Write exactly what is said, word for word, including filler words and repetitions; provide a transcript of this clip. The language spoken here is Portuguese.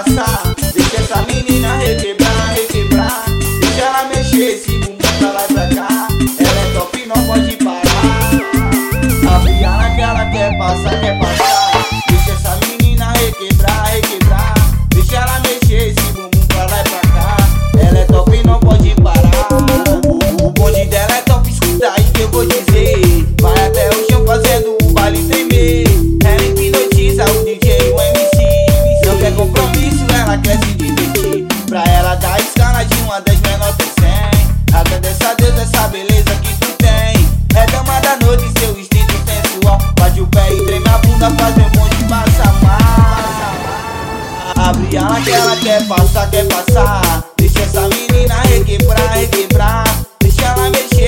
passar. Deixa essa menina requebrar, requebrar. Deixa ela mexer esse bumbum pra lá e pra cá. Ela é top, não pode parar. A Briana que ela quer passar, quer passar. Deixa essa menina requebrar, requebrar. Deixa ela mexer esse bumbum pra lá e pra cá. Ela é top, não pode parar. O, o bonde dela é top, escuta aí que eu vou dizer. Vai até o chão fazendo o baile tremer. Ela hipnotiza o D J e o M C. Não quer compromisso, ela quer se divertir. Pra ela dar escala de uma dez menor tem cem. Agradece a Deus essa beleza que tu tem. É dama da noite, seu instinto sensual. Bate o pé e treme a bunda, faz meu bonde passar mal. A Briana que ela quer passar, quer passar. Deixa essa menina requebrar, requebrar. Deixa ela mexer